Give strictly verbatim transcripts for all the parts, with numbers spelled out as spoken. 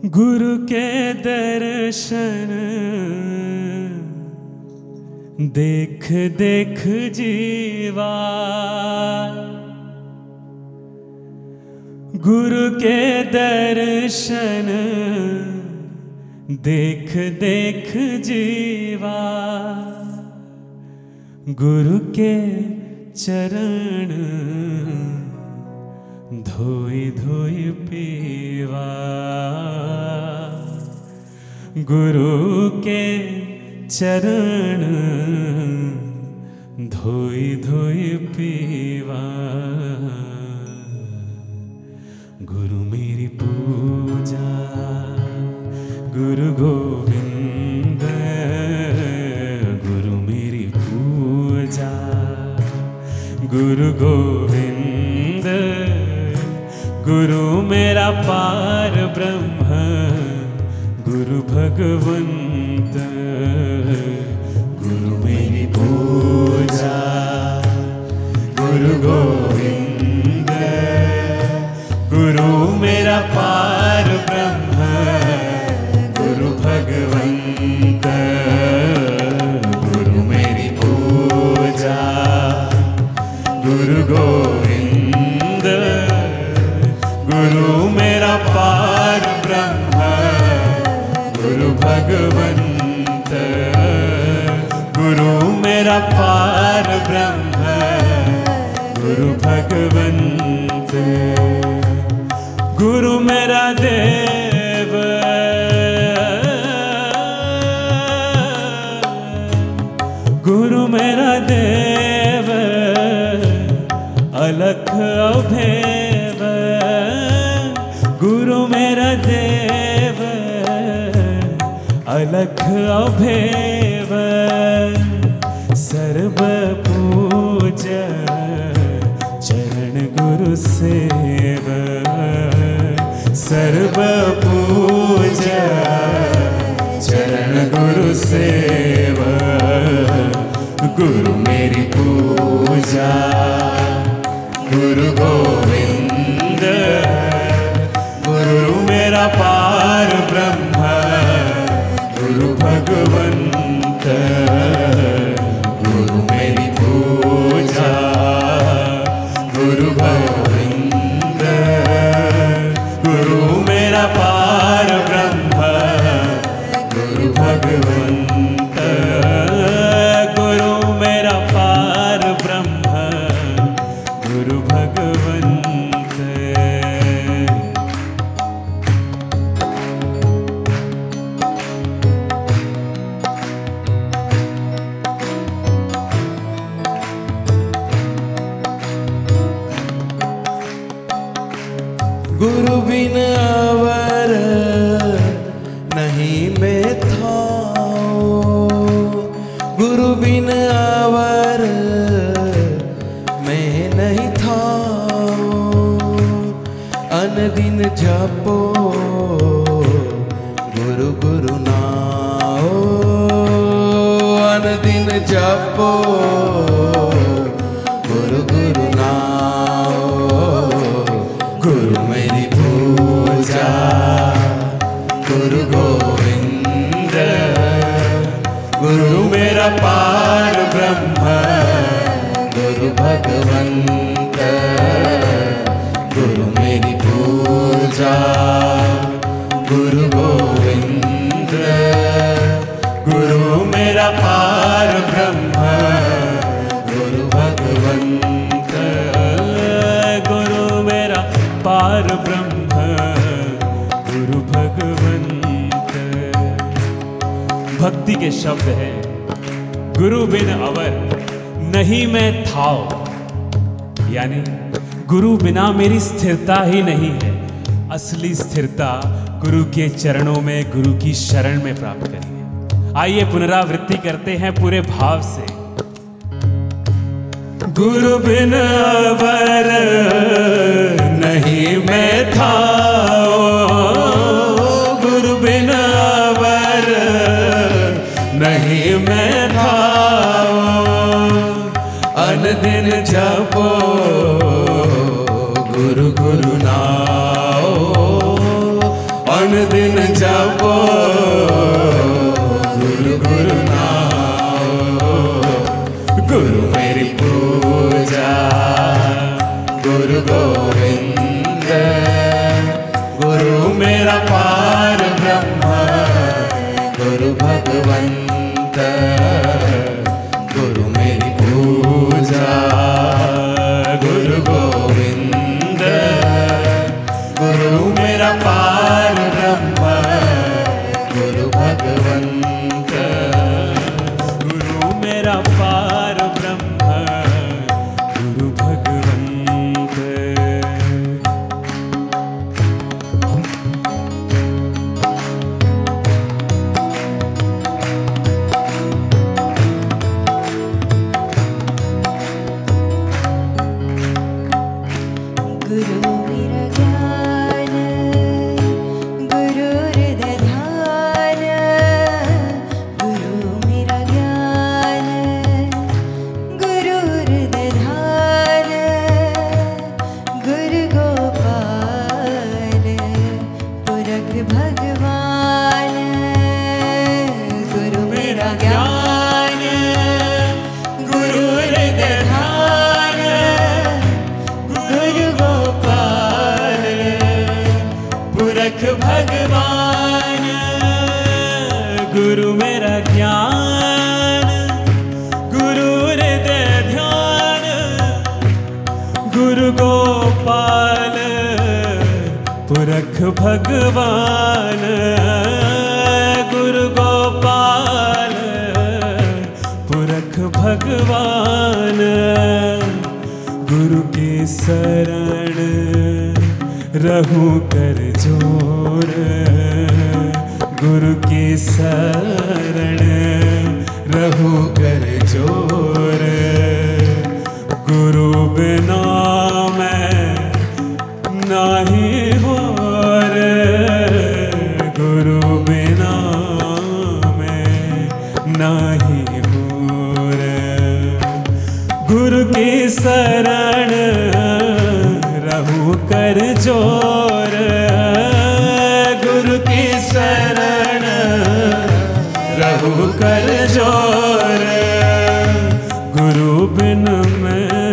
गुरु के दर्शन देख देख जीवा, गुरु के दर्शन देख देख जीवा, गुरु के चरण धोई धोई पीवा, गुरु के चरण धोई धोई पीवा। गुरु मेरी पूजा गुरु गोविंद, गुरु मेरी पूजा गुरु गोविंद, गुरु मेरा पार ब्रह्म गुरु भगवंत, गुरु मेरी पूजा गुरु गोविंद, गुरु मेरा पार ब्रह्म गुरु भगवंत, गुरु मेरी पूजा गुरु गोविंद, गुरु मेरा पार ब्रह्म गुरु भगवंत, गुरु मेरा पार ब्रह्म गुरु भगवंत, गुरु मेरा देव गुरु मेरा देव, अलख अभेव, गुरु मेरा देव अलख अभेव, सर्व पूज चरण गुरु सेव, सर्व पूज चरण गुरु सेव, गुरु मेरी पूजा गुरु गोविंद, गुरु मेरा पार ब्रह्म गुरु भगवंत, गुरु मेरी पूजा गुरु गोविंद, गुरु मेरा पार ब्रह्म गुरु भगवंत, गुरु मेरा पार ब्रह्म गुरु भगवंत। गुरु बिन अवर नहीं मैं था, गुरु बिन अवर मैं नहीं था, अन दिन जपो गुरु गुरु नाओ, अन दिन जपो गुरु गुरु नाओ, गुरु मेरी पूजा गुरु गोविंद, गुरु मेरा पार ब्रह्म गुरु भगवंत, गुरु मेरी पूजा गुरु गोविंद, गुरु मेरा पार ब्रह्म गुरु भगवंत, गुरु मेरा पार ब्रह्म गुरु भगवंत। भक्ति के शब्द है गुरु बिन अवर नहीं मैं थाओ, यानी गुरु बिना मेरी स्थिरता ही नहीं है। असली स्थिरता गुरु के चरणों में गुरु की शरण में प्राप्त करिए। आइए पुनरावृत्ति करते हैं पूरे भाव से। गुरु बिन अवर नहीं मैं था, गुरु बिन अवर नहीं मैं था, अन दिन जपो गुरु गुरु नाओ, मन दिन जपो गुरु गुरु नाम। गुरु मेरी पूजा गुरु गोविंद, गुरु मेरा पार ब्रह्म, गुरु भगवंत। गुरु मेरी पूजा गुरु गोविंद, गुरु मेरा पार ब्रह्म, गुरु भगवंत। गुरु मेरा पार ब्रह्म, गुरु भगवंत। गुरु मेरा ज्ञान, गुरु हृदय ध्यान। गुरु मेरा ज्ञान, गुरु हृदय ध्यान। गुरु गोपाल पुरख भगवान। गुरु मेरा ज्ञान, गुरु हृदय ध्यान, गुरु गोपाल पुरख भगवान। गुरु मेरा ज्ञान, गुरु हृदय ध्यान, गुरु गोपाल पुरख भगवान। गुरु गोपाल पुरख भगवान। गुरु के शरण रहूं कर जोर, गुरु के शरण रहूं कर जोर। गुरु बिना मैं नाही होर, गुरु बिना मैं नाही होर। गुरु की शरण रहूं कर जोर, गुरु की शरण रहूं कर जोर। गुरु बिन मैं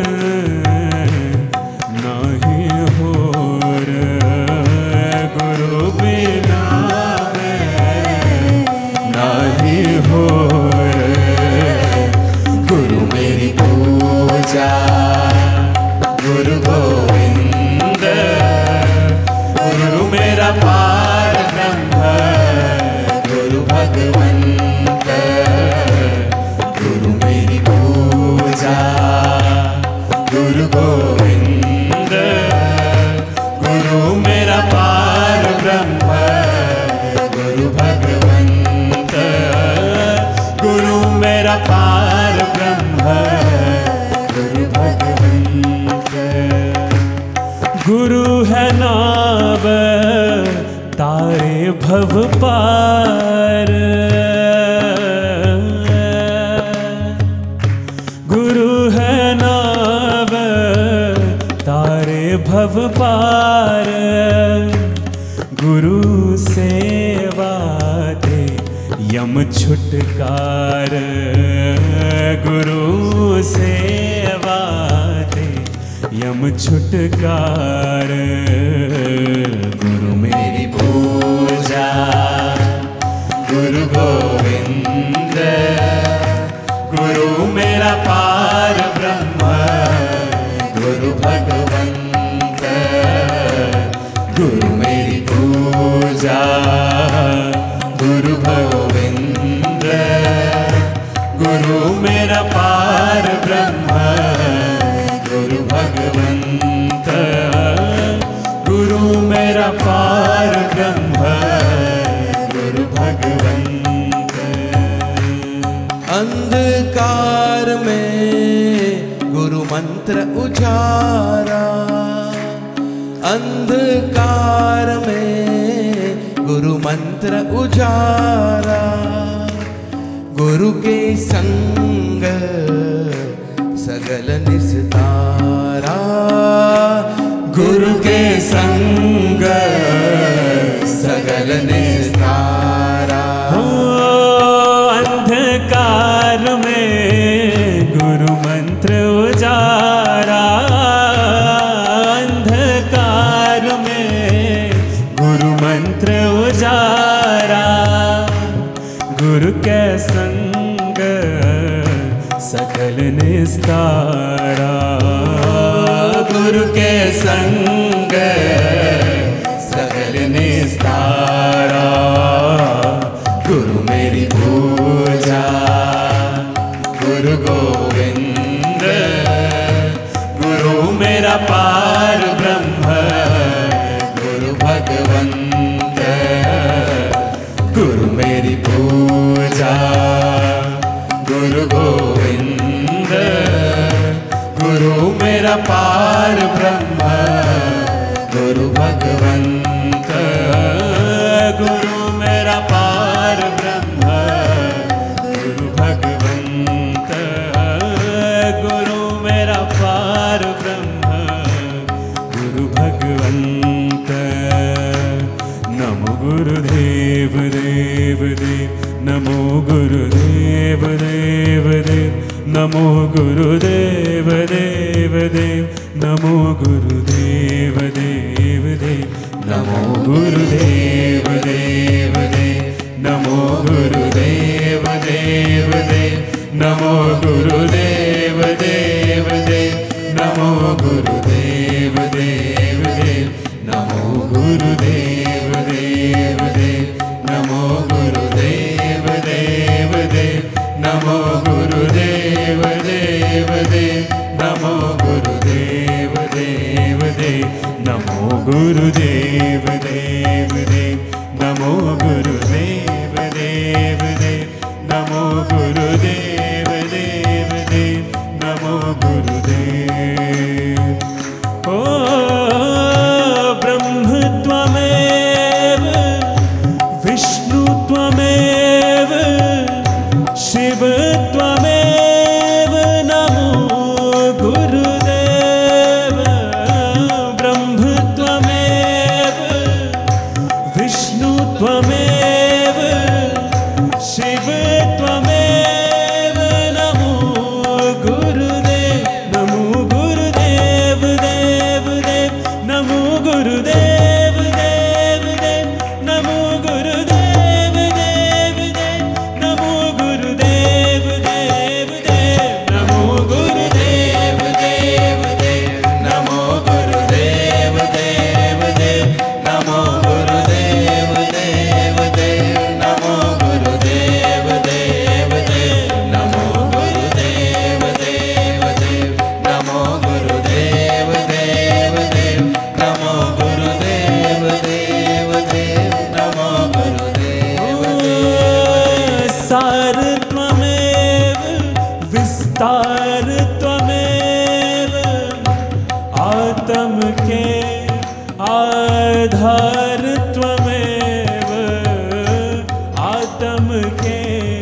नहीं होर, गुरु बिना मैं नहीं होर। गुरु मेरी पूजा गुरु गोविंद, गुरु मेरा पार ब्रह्म, गुरु भगवंत। गुरु मेरी पूजा गुरु गोविंद, गुरु मेरा पार ब्रह्म, गुरु भगवंत। गुरु मेरा पार ब्रह्म, गुरु भगवंत। गुरु है नाव तारे भव पार, गुरु है नाव तारे भव पार। गुरु सेवा दे यम छुटकार, गुरु सेवा दे यम छुटकार। गुरु मेरी पूजा गुरु गोविंद, गुरु मेरा पार ब्रह्म, गुरु भगवंत। गुरु मेरी पूजा गुरु गोविंद, गुरु मेरा पार ब्रह्म, गुरु भगवंत। गुरु मेरा पार ब्रह्म, गुरु भगवंत। अंधकार में गुरु मंत्र उजारा, अंधकार में गुरु मंत्र उजारा। गुरु के संग सगल निस्तारा, गुरु के संग सगल निस्तारा। हो अंधकार में गुरु मंत्र उजारा, अंधकार में गुरु मंत्र उजारा। गुरु के संग सकल निस्तारा, गुरु के संग सकल निस्तारा। गुरु मेरी पूजा गुरु गोविंद, गुरु मेरा पार ब्रह्म गुरु भगवंत। गुरु मेरी पूजा गुरु गोविंद, गुरु मेरा पार ब्रह्म गुरु भगवंत। गुरु मेरा पार ब्रह्म गुरु भगवंत, गुरु मेरा पार ब्रह्म गुरु भगवंत। नमो गुरुदेव देव देव, नमो गुरुदेव देव देव, नमो गुरुदेव देव देव, नमो गुरुदेव देव देव, नमो गुरुदेव देव देव, नमो गुरुदेव देव देव, नमो गुरुदेव देव देव, नमो गुरुदेव देव देव, नमो गुरुदेव देव देव, नमो गुरुदेव देव देव, नमो गुरुदेव देव देव, नमो गुरुदेव देव देव, नमो गुरुदेव देव देव, नमो गुरुदेव देव देव, नमो गुरुदेव देव देव, नमो गुरुदेव। ओ ब्रह्म त्वमेव विष्णु त्वमेव शिव त्वमेव, नमो गुरुदेव। ब्रह्म त्वमेव विष्णु त्वमेव शिव त्वमेव, नमो गुरुदेव। नमो गुरुदेव देव देव, नमो गुरुदेव देव देव, नमो गुरुदेव देव देव, नमो गुरुदेव देव देव, नमो गुरुदेव देव देव, नमो गुरुदेव देव देव, नमो गुरुदेव देव देव, नमो गुरुदेव देव देव, नमो गुरुदेव देव देव, नमो गुरुदेव देव देव, नमो गुरुदेव देव देव, नमो गुरुदेव देव। सार त्वमेव विस्तार त्वमेव, आत्म के आधार त्वमेव, आत्म के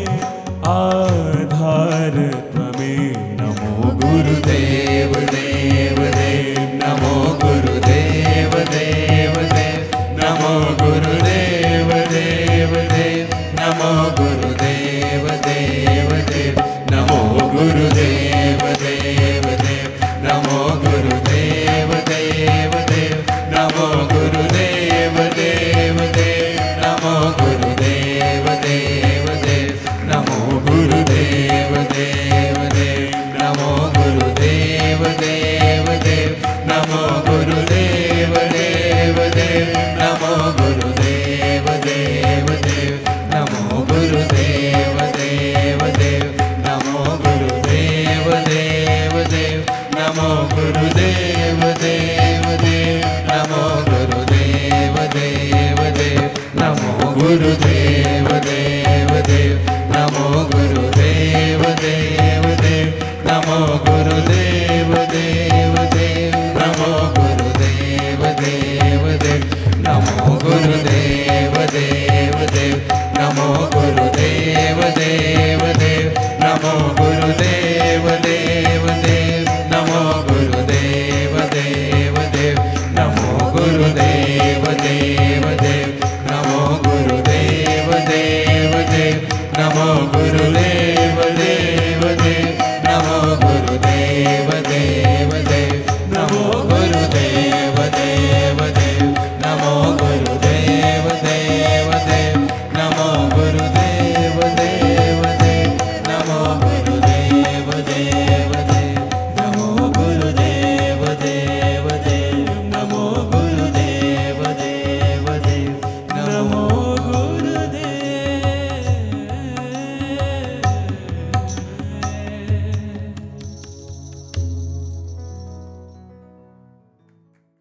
आधार त्वमेव। नमो गुरुदेव देव देव, नमो गुरुदेव देव देव, नमो गुरुदेव देव देव, नमो गुरुदेव देव देव, नमो गुरुदेव देव देव, नमो गुरुदेव देव देव, नमो गुरुदेव देव देव, नमो गुरुदेव देव देव, नमो गुरुदेव देव देव, नमो गुरुदेव देव देव, नमो गुरुदेव देव देव, नमो गुरुदेव देव देव, नमो गुरुदेव देव देव, नमो गुरुदेव देव देव, नमो गुरुदेव देव देव, नमो गुरुदेव देव देव, नमो गुरुदेव देव।